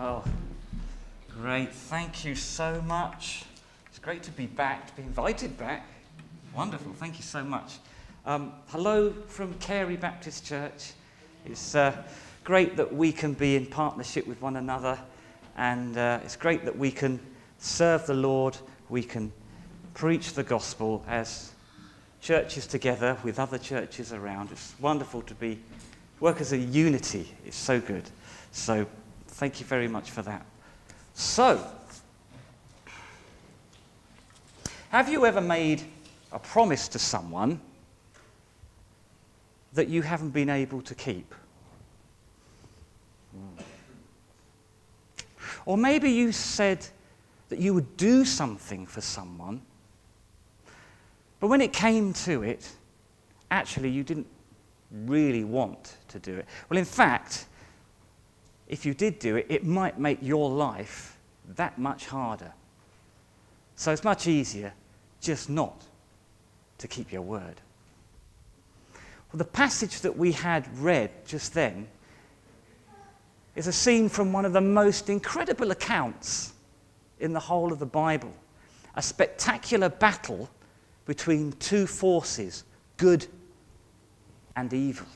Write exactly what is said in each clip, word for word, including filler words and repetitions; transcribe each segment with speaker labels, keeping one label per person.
Speaker 1: Oh, great. Thank you so much. It's great to be back, to be invited back. Wonderful. Thank you so much. Um, hello from Carey Baptist Church. It's uh, great that we can be in partnership with one another, and uh, it's great that we can serve the Lord. We can preach the gospel as churches together with other churches around. It's wonderful to be work as a unity. It's so good. So thank you very much for that. So, have you ever made a promise to someone that you haven't been able to keep? Or maybe you said that you would do something for someone, but when it came to it, actually you didn't really want to do it. Well, in fact, if you did do it, it might make your life that much harder. So it's much easier just not to keep your word. Well, the passage that we had read just then is a scene from one of the most incredible accounts in the whole of the Bible. A spectacular battle between two forces, good and evil.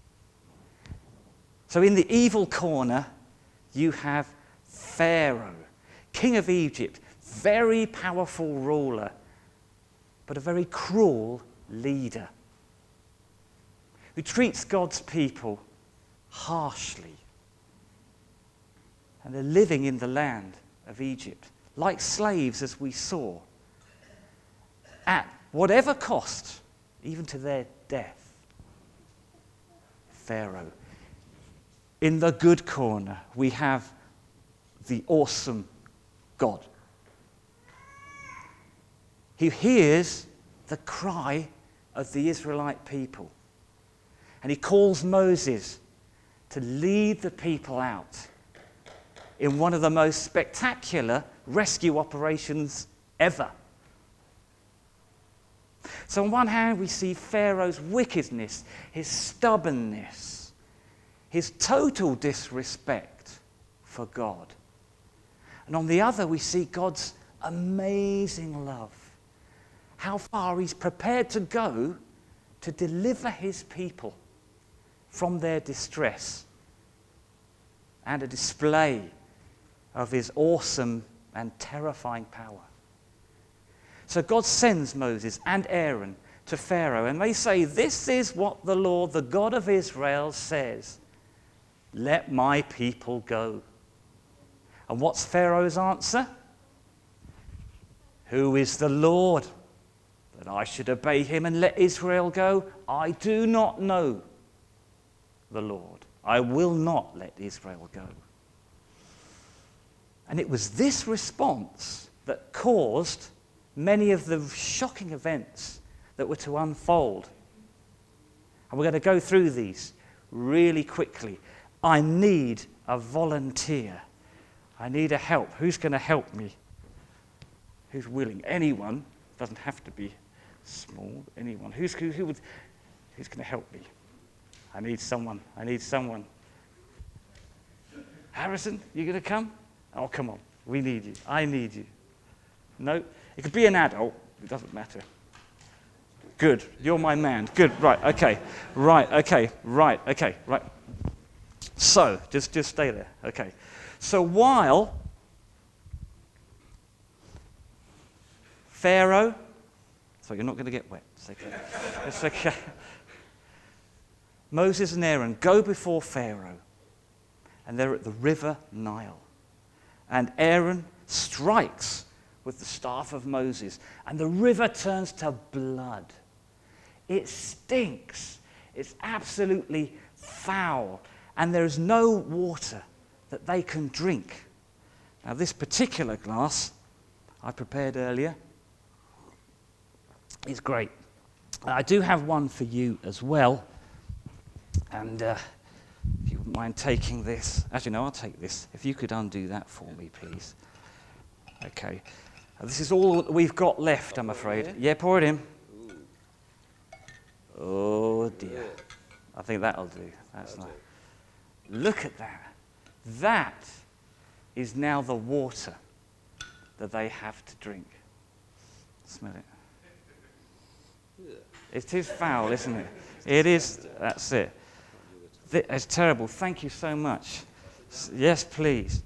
Speaker 1: So in the evil corner, you have Pharaoh, king of Egypt, very powerful ruler, but a very cruel leader, who treats God's people harshly. And they're living in the land of Egypt, like slaves, as we saw, at whatever cost, even to their death. Pharaoh. In the good corner, we have the awesome God. He hears the cry of the Israelite people, and he calls Moses to lead the people out in one of the most spectacular rescue operations ever. So on one hand, we see Pharaoh's wickedness, his stubbornness, his total disrespect for God. And on the other, we see God's amazing love, how far he's prepared to go to deliver his people from their distress, and a display of his awesome and terrifying power. So God sends Moses and Aaron to Pharaoh, and they say, "This is what the Lord, the God of Israel, says. Let my people go." And what's Pharaoh's answer? "Who is the Lord, that I should obey him and let Israel go? I do not know the Lord. I will not let Israel go." And it was this response that caused many of the shocking events that were to unfold. And we're going to go through these really quickly. I need a volunteer. I need a help. Who's going to help me? Who's willing? Anyone. Doesn't have to be small. Anyone. Who's who, who would? Who's going to help me? I need someone. I need someone. Harrison, you going to come? Oh, come on. We need you. I need you. No? It could be an adult. It doesn't matter. Good. You're my man. Good. Right. Okay. Right. Okay. Right. Okay. Right. So, just, just stay there. Okay. So while Pharaoh, so you're not going to get wet. It's okay. It's okay. Moses and Aaron go before Pharaoh, and they're at the river Nile. And Aaron strikes with the staff of Moses, and the river turns to blood. It stinks. It's absolutely foul, and there is no water that they can drink. Now, this particular glass I prepared earlier is great. I do have one for you as well, and uh, if you wouldn't mind taking this. Actually, no, I'll take this. If you could undo that for me, please. Okay. Uh, this is all that we've got left, I'm afraid. Yeah, pour it in. Oh, dear. I think that'll do. That's nice. Look at that. That is now the water that they have to drink. Smell it. It is foul, isn't it? It is. That's it. It's terrible. Thank you so much. Yes, please.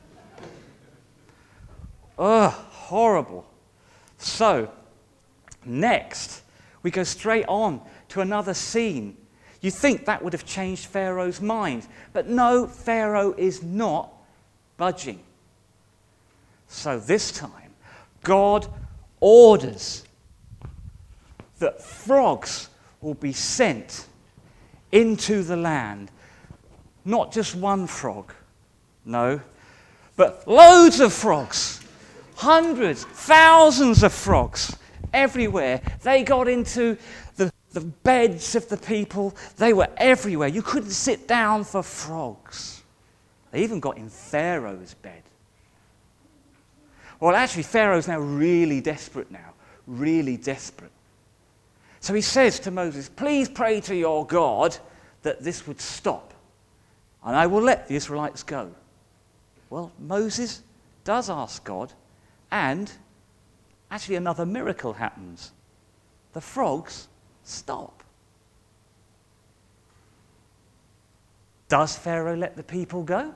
Speaker 1: Oh, horrible. So, next, we go straight on to another scene. You think that would have changed Pharaoh's mind. But no, Pharaoh is not budging. So this time, God orders that frogs will be sent into the land. Not just one frog, no, but loads of frogs. Hundreds, thousands of frogs everywhere. They got into the, the beds of the people. They were everywhere. You couldn't sit down for frogs. They even got in Pharaoh's bed. Well, actually, Pharaoh's now really desperate now. Really desperate. So he says to Moses, please pray to your God that this would stop, and I will let the Israelites go. Well, Moses does ask God, and actually another miracle happens. The frogs stop. Does Pharaoh let the people go?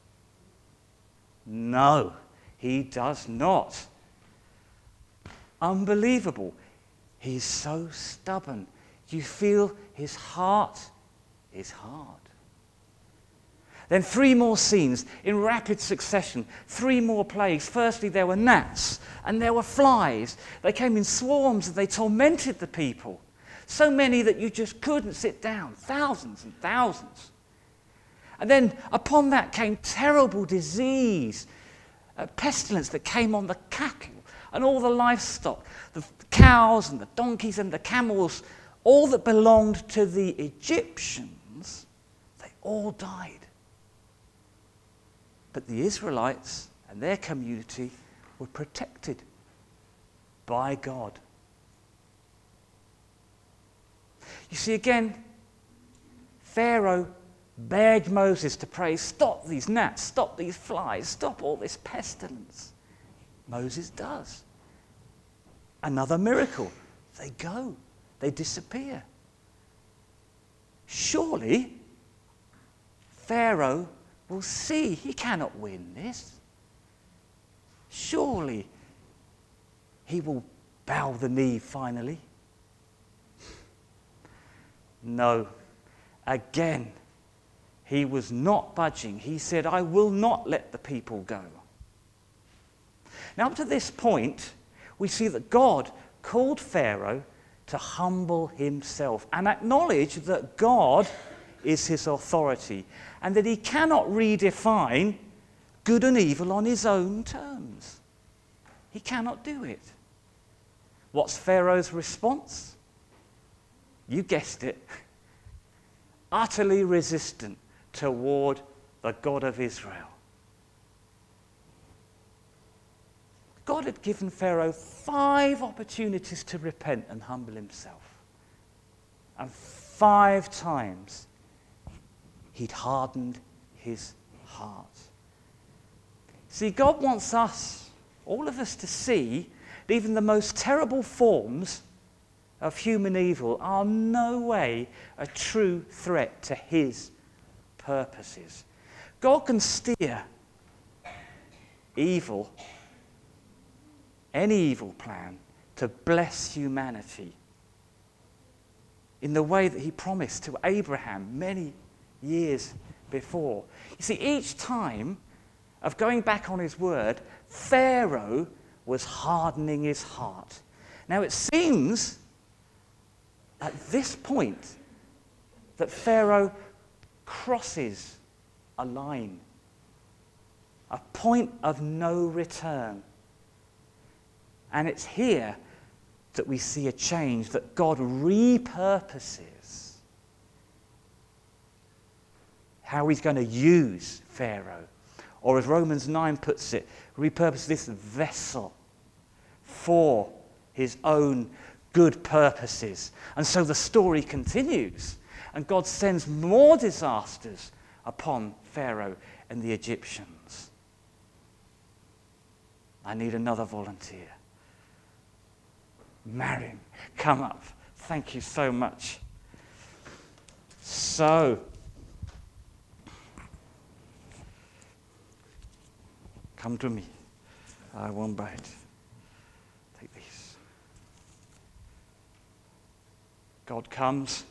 Speaker 1: No, he does not. Unbelievable. He's so stubborn. You feel his heart is hard. Then three more scenes in rapid succession. Three more plagues. Firstly, there were gnats and there were flies. They came in swarms and they tormented the people. So many that you just couldn't sit down. Thousands and thousands. And then upon that came terrible disease, a pestilence that came on the cattle and all the livestock, the cows and the donkeys and the camels, all that belonged to the Egyptians, they all died. But the Israelites and their community were protected by God. You see, again, Pharaoh begged Moses to pray, stop these gnats, stop these flies, stop all this pestilence. Moses does. Another miracle. They go. They disappear. Surely, Pharaoh will see he cannot win this. Surely, he will bow the knee finally. No. Again, he was not budging. He said, I will not let the people go. Now, up to this point, we see that God called Pharaoh to humble himself and acknowledge that God is his authority and that he cannot redefine good and evil on his own terms. He cannot do it. What's Pharaoh's response? You guessed it. Utterly resistant toward the God of Israel. God had given Pharaoh five opportunities to repent and humble himself. And five times he'd hardened his heart. See, God wants us, all of us, to see that even the most terrible forms of human evil are no way a true threat to his purposes. God can steer evil, any evil plan, to bless humanity in the way that he promised to Abraham many years before. You see, each time of going back on his word, Pharaoh was hardening his heart. Now it seems at this point that Pharaoh crosses a line, a point of no return. And it's here that we see a change, that God repurposes how he's going to use Pharaoh. Or as Romans nine puts it, repurpose this vessel for his own good purposes. And so the story continues, and God sends more disasters upon Pharaoh and the Egyptians. I need another volunteer. Marion, come up. Thank you so much. So, come to me. I won't bite. Take these. God comes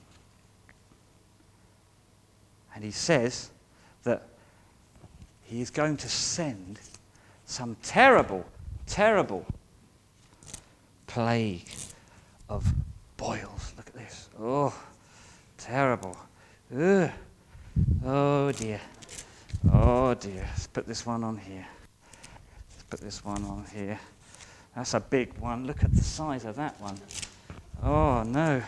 Speaker 1: and he says that he is going to send some terrible, terrible plague of boils. Look at this. Oh, terrible. Ugh. Oh dear. Oh dear. Let's put this one on here. Let's put this one on here. That's a big one. Look at the size of that one. Oh no.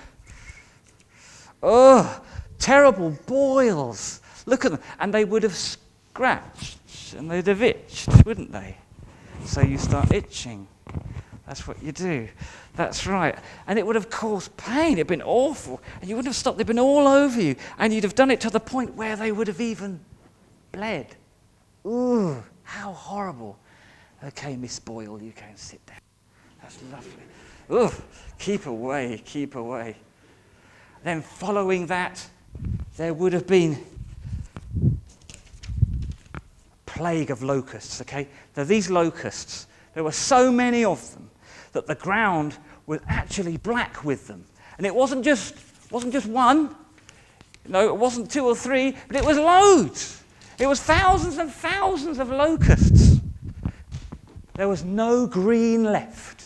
Speaker 1: Oh, terrible boils. Look at them. And they would have scratched and they'd have itched, wouldn't they? So you start itching. That's what you do. That's right. And it would have caused pain. It would have been awful. And you wouldn't have stopped. They'd been all over you. And you'd have done it to the point where they would have even bled. Ooh, how horrible. Okay, Miss Boyle, you can sit down. That's lovely. Ooh, keep away, keep away. Then following that, there would have been plague of locusts, okay? Now these locusts, there were so many of them that the ground was actually black with them. And it wasn't just, wasn't just one, no, it wasn't two or three, but it was loads. It was thousands and thousands of locusts. There was no green left.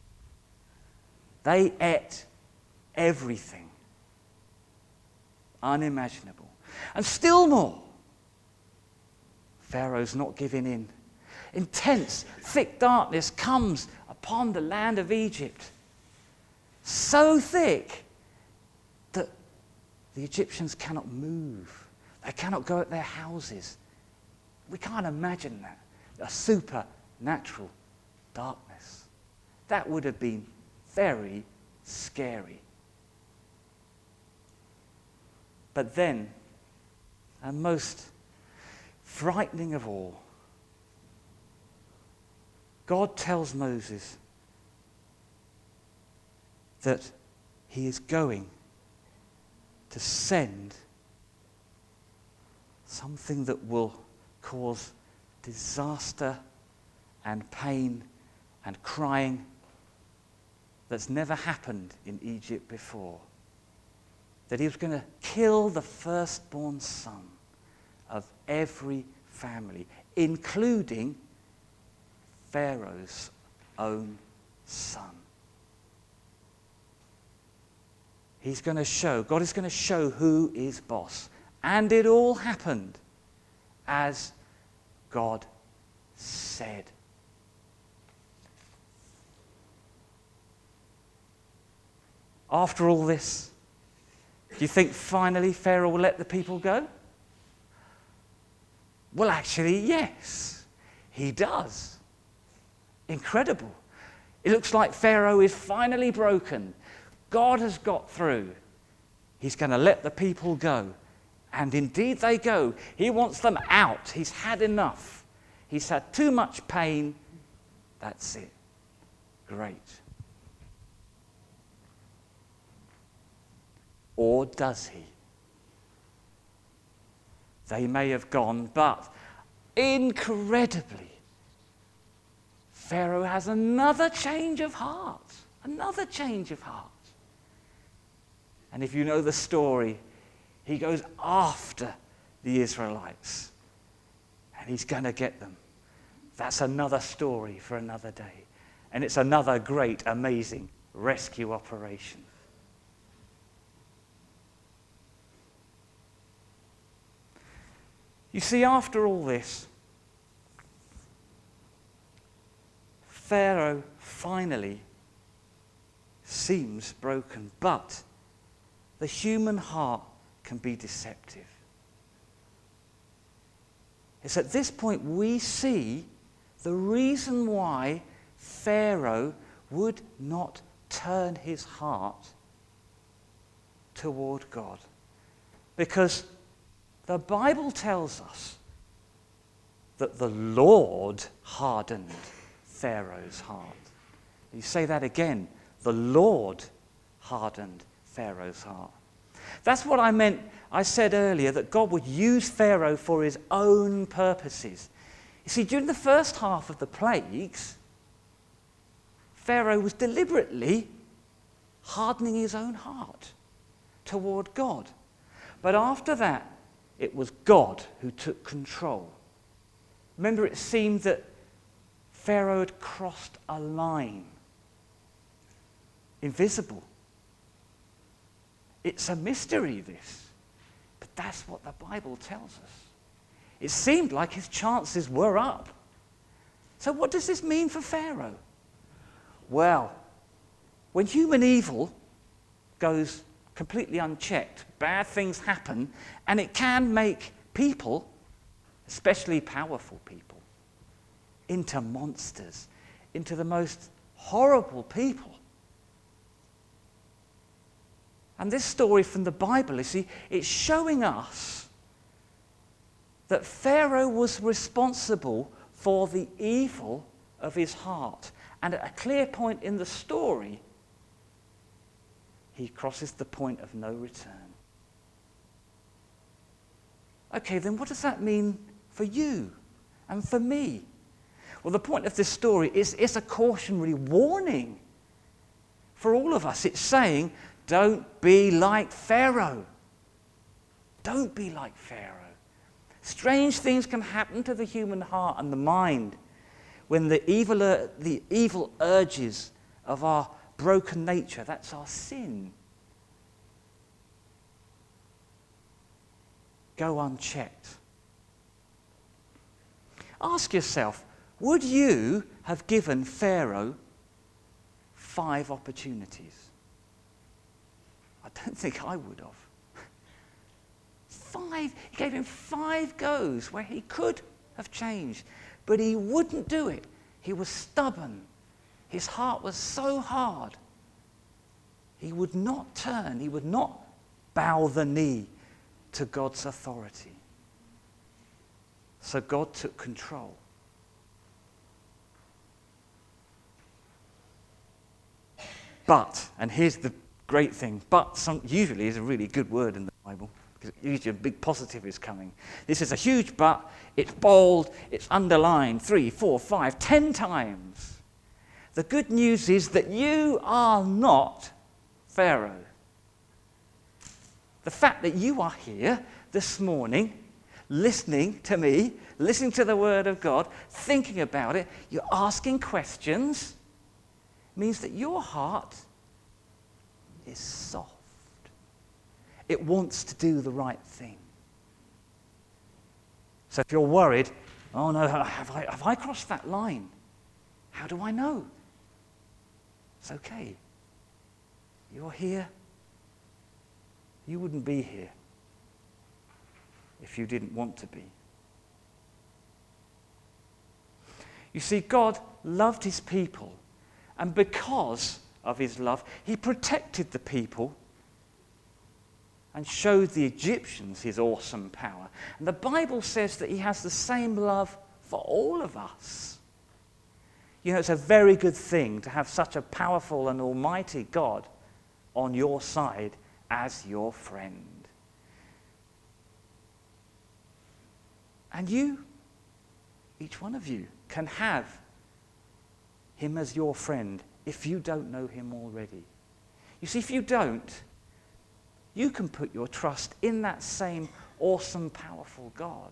Speaker 1: They ate everything. Unimaginable. And still more, Pharaoh's not giving in. Intense, thick darkness comes upon the land of Egypt. So thick that the Egyptians cannot move. They cannot go at their houses. We can't imagine that. A supernatural darkness. That would have been very scary. But then, and most frightening of all, God tells Moses that he is going to send something that will cause disaster and pain and crying that's never happened in Egypt before. That he was going to kill the firstborn son of every family, including Pharaoh's own son. He's going to show, God is going to show who is boss. And it all happened as God said. After all this, do you think finally Pharaoh will let the people go? Well, actually, yes, he does. Incredible. It looks like Pharaoh is finally broken. God has got through. He's going to let the people go. And indeed they go. He wants them out. He's had enough. He's had too much pain. That's it. Great. Or does he? They may have gone, but incredibly, Pharaoh has another change of heart. Another change of heart. And if you know the story, he goes after the Israelites. And he's going to get them. That's another story for another day. And it's another great, amazing rescue operation. You see, after all this, Pharaoh finally seems broken, but the human heart can be deceptive. It's at this point we see the reason why Pharaoh would not turn his heart toward God. Because the Bible tells us that the Lord hardened Pharaoh's heart. You say that again. The Lord hardened Pharaoh's heart. That's what I meant. I said earlier that God would use Pharaoh for his own purposes. You see, during the first half of the plagues, Pharaoh was deliberately hardening his own heart toward God. But after that, it was God who took control. Remember, it seemed that Pharaoh had crossed a line, invisible. It's a mystery, this. But that's what the Bible tells us. It seemed like his chances were up. So what does this mean for Pharaoh? Well, when human evil goes completely unchecked, bad things happen, and it can make people, especially powerful people, into monsters, into the most horrible people. And this story from the Bible, you see, it's showing us that Pharaoh was responsible for the evil of his heart. And at a clear point in the story, he crosses the point of no return. Okay, then what does that mean for you and for me? Well, the point of this story is it's a cautionary warning for all of us. It's saying, don't be like Pharaoh. Don't be like Pharaoh. Strange things can happen to the human heart and the mind when the evil, uh, the evil urges of our broken nature, that's our sin, go unchecked. Ask yourself, would you have given Pharaoh five opportunities? I don't think I would have. Five, he gave him five goes where he could have changed, but he wouldn't do it. He was stubborn. His heart was so hard. He would not turn, he would not bow the knee to God's authority. So God took control. But, and here's the great thing, but some, usually is a really good word in the Bible, because usually a big positive is coming. This is a huge but, it's bold, it's underlined three, four, five, ten times. The good news is that you are not Pharaoh. The fact that you are here this morning, listening to me, listening to the Word of God, thinking about it, you're asking questions, means that your heart is soft. It wants to do the right thing. So if you're worried, oh no, have I, have I crossed that line? How do I know? It's okay. You're here. You wouldn't be here if you didn't want to be. You see, God loved his people, and because of his love, he protected the people and showed the Egyptians his awesome power. And the Bible says that he has the same love for all of us. You know, it's a very good thing to have such a powerful and almighty God on your side as your friend. And you, each one of you, can have him as your friend if you don't know him already. You see, if you don't, you can put your trust in that same awesome, powerful God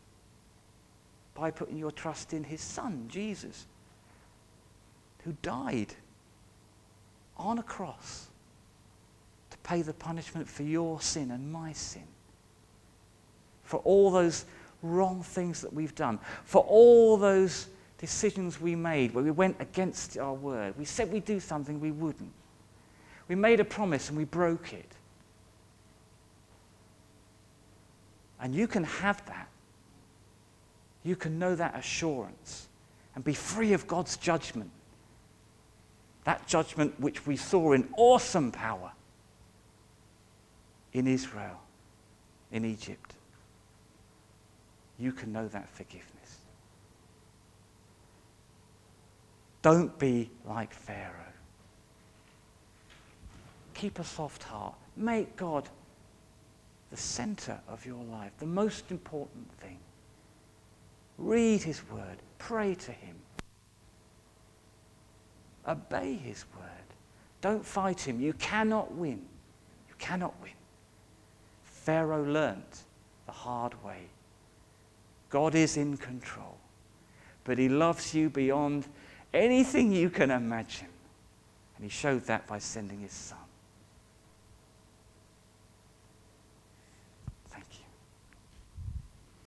Speaker 1: by putting your trust in his Son, Jesus, who died on a cross to pay the punishment for your sin and my sin, for all those wrong things that we've done, for all those decisions we made where we went against our word. We said we'd do something we wouldn't. We made a promise and we broke it. And you can have that. You can know that assurance and be free of God's judgment. That judgment which we saw in awesome power in Israel, in Egypt. You can know that forgiveness. Don't be like Pharaoh. Keep a soft heart. Make God the center of your life, the most important thing. Read his word. Pray to him. Obey his word. Don't fight him. You cannot win. You cannot win. Pharaoh learnt the hard way. God is in control, but he loves you beyond anything you can imagine. And he showed that by sending his son.